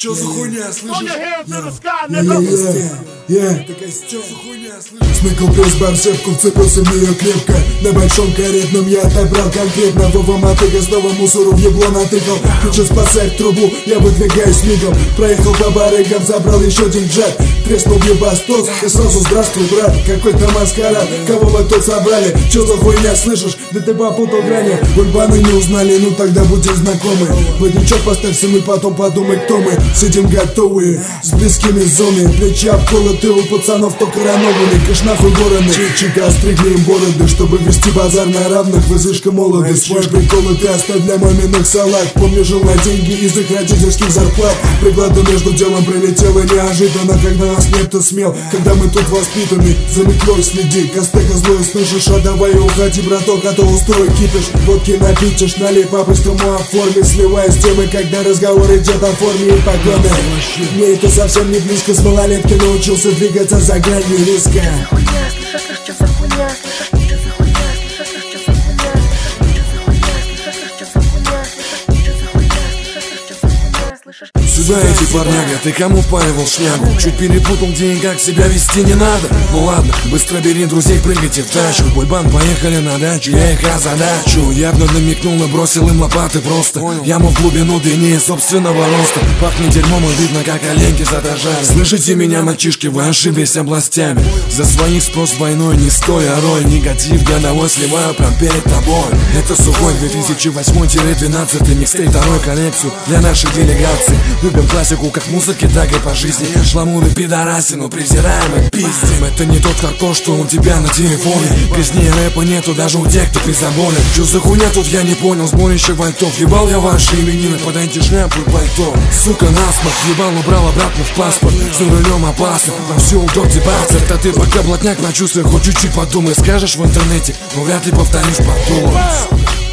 Чё за хуйня, слышишь? Чё за хуйня, слышишь? Смыкал пресс-бар, сетку, вцепился в нее крепко. На большом каретном я отобрал конкретно. Вова мотыга снова мусору в ебло натыкал. Хочу спасать трубу, я выдвигаюсь мигом. Проехал по барыгам, забрал еще один джет. Треснул ебастос, и сразу здравствуй, брат. Какой-то маскарад, кого вы тут собрали? Чё за хуйня, слышишь? Да ты попутал грани. Бульбаны не узнали, ну тогда будем знакомы. Водничок поставься, мы потом подумай, кто мы. Сидим готовые, с близкими зонами. Плечи обколоты, у пацанов то коронованные. Кэш нахуй вороны, чика остригли им бороды. Чтобы вести базар на равных, вы слишком молоды. Свой прикол ты оставь для маминых салат. Помню, жил на деньги из их родительских зарплат. Приклада между делом прилетела неожиданно. Когда нас нет-то смел, когда мы тут воспитаны. За метлой следи, костыка злой слышишь. А давай уходи, браток, а то устрой кипиш. Водки напитишь, налей по-быстрому оформи. Сливая с темы, когда разговор идет о форме и погоны. Мне это совсем не близко, с малолетки научился двигаться за гранью риска. Сюда иди, парняга, ты кому впаивал шнягу? Чуть перепутал, где и как себя вести не надо. Ну ладно, быстро бери друзей, прыгайте в тачу. Бульбан, поехали на дачу, я их озадачу. Явно намекнул и бросил им лопаты просто. Яму в глубину длиннее собственного роста. Пахнет дерьмом и видно, как оленьки задрожали. Слышите меня, мальчишки, вы ошиблись областями. За своих спрос войной, не стоя роль. Негатив годовой сливаю прям перед тобой. Это сухой 2008-12 микстейп, второй коллекцию для нашей делегации. Любим классику как музыки, так и по жизни. Шламуры, пидорасину, презираем и пиздим. Это не тот хардкор, что у тебя на телефоне. Грязнее рэпа нету даже у тех, кто призаболен. Чё за хуйня тут, я не понял, сборище вальтов. Ебал я ваши именины, подайте шляпу и пальто. Сука, насморк, ебал, убрал обратно в паспорт. За рулем опасно, там все удоб дебаться. Это ты пока блатняк на чувствах, хоть чуть-чуть подумай. Скажешь в интернете, но вряд ли повторишь потом.